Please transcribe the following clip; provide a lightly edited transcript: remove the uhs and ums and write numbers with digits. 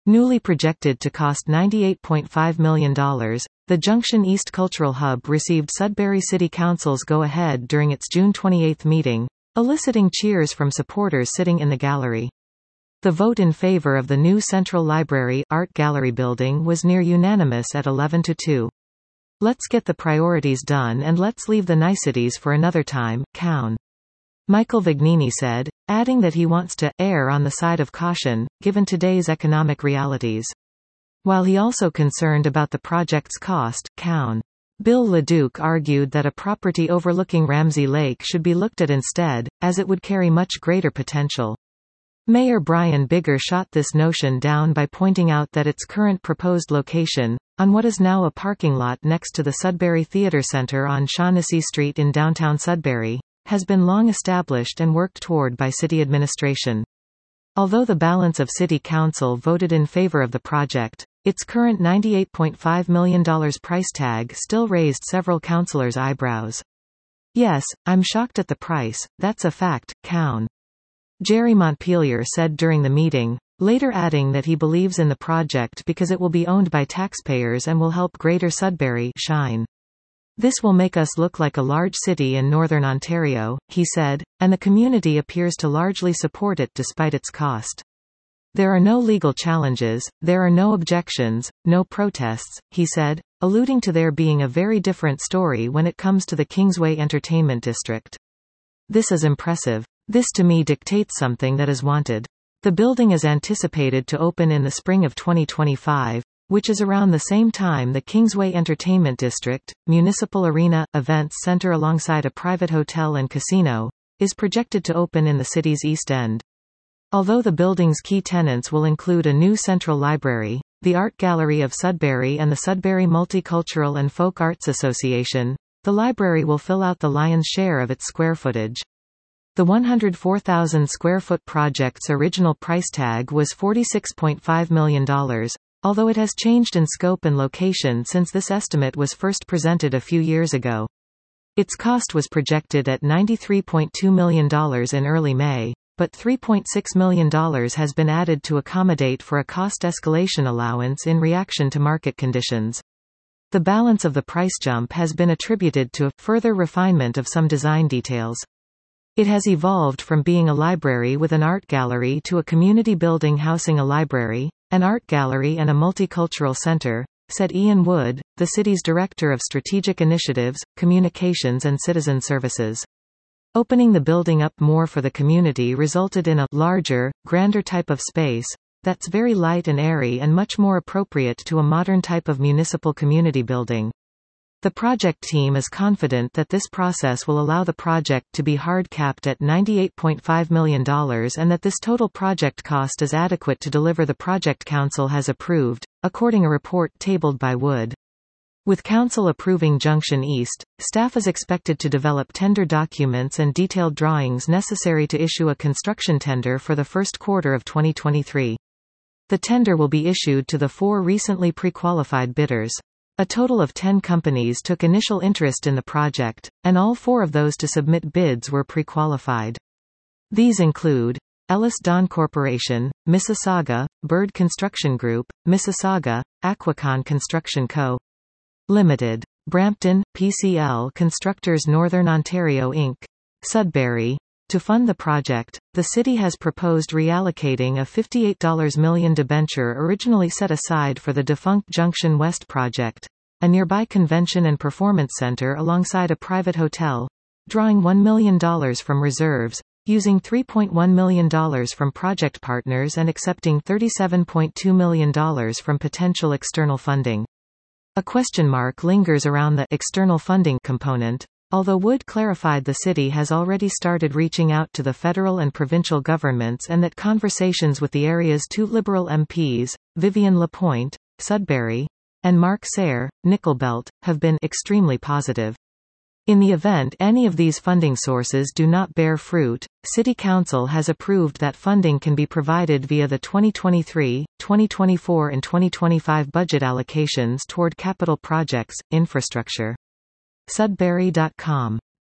Newly projected to cost $98.5 million, the Junction East Cultural Hub received Sudbury City Council's go-ahead during its June 28 meeting, eliciting cheers from supporters sitting in the gallery. The vote in favor of the new Central Library Art Gallery building was near unanimous at 11-2. "Let's get the priorities done and let's leave the niceties for another time," Cown. Michael Vignini said, adding that he wants to err on the side of caution, given today's economic realities. While he also concerned about the project's cost, Cown. Bill LeDuc argued that a property overlooking Ramsey Lake should be looked at instead, as it would carry much greater potential. Mayor Brian Bigger shot this notion down by pointing out that its current proposed location, on what is now a parking lot next to the Sudbury Theatre Center on Shaughnessy Street in downtown Sudbury, has been long established and worked toward by city administration. Although the balance of city council voted in favor of the project, its current $98.5 million price tag still raised several councilors' eyebrows. "Yes, I'm shocked at the price, that's a fact," Cown. Jerry Montpelier said during the meeting, later adding that he believes in the project because it will be owned by taxpayers and will help Greater Sudbury shine. "This will make us look like a large city in Northern Ontario," he said, and the community appears to largely support it despite its cost. "There are no legal challenges, there are no objections, no protests," he said, alluding to there being a very different story when it comes to the Kingsway Entertainment District. "This is impressive. This to me dictates something that is wanted." The building is anticipated to open in the spring of 2025, which is around the same time the Kingsway Entertainment District, municipal arena, events center alongside a private hotel and casino, is projected to open in the city's East End. Although the building's key tenants will include a new central library, the Art Gallery of Sudbury and the Sudbury Multicultural and Folk Arts Association, the library will fill out the lion's share of its square footage. The 104,000 square foot project's original price tag was $46.5 million, although it has changed in scope and location since this estimate was first presented a few years ago. Its cost was projected at $93.2 million in early May, but $3.6 million has been added to accommodate for a cost escalation allowance in reaction to market conditions. The balance of the price jump has been attributed to further refinement of some design details. It has evolved from being a library with an art gallery to a community building housing a library, an art gallery and a multicultural center, said Ian Wood, the city's Director of Strategic Initiatives, Communications and Citizen Services. Opening the building up more for the community resulted in a larger, grander type of space that's very light and airy and much more appropriate to a modern type of municipal community building. The project team is confident that this process will allow the project to be hard-capped at $98.5 million and that this total project cost is adequate to deliver the project council has approved, according a report tabled by Wood. With council approving Junction East, staff is expected to develop tender documents and detailed drawings necessary to issue a construction tender for the first quarter of 2023. The tender will be issued to the 4 recently pre-qualified bidders. A total of 10 companies took initial interest in the project, and all 4 of those to submit bids were pre-qualified. These include Ellis Don Corporation, Mississauga, Bird Construction Group, Mississauga, Aquacon Construction Co. Limited, Brampton, PCL Constructors Northern Ontario Inc. Sudbury. To fund the project, the city has proposed reallocating a $58 million debenture originally set aside for the defunct Junction West project, a nearby convention and performance center alongside a private hotel, drawing $1 million from reserves, using $3.1 million from project partners and accepting $37.2 million from potential external funding. A question mark lingers around the external funding component, although Wood clarified the city has already started reaching out to the federal and provincial governments and that conversations with the area's 2 Liberal MPs, Vivian Lapointe, Sudbury, and Mark Sayre, Nickelbelt, have been extremely positive. In the event any of these funding sources do not bear fruit, City Council has approved that funding can be provided via the 2023, 2024 and 2025 budget allocations toward capital projects, infrastructure. Sudbury.com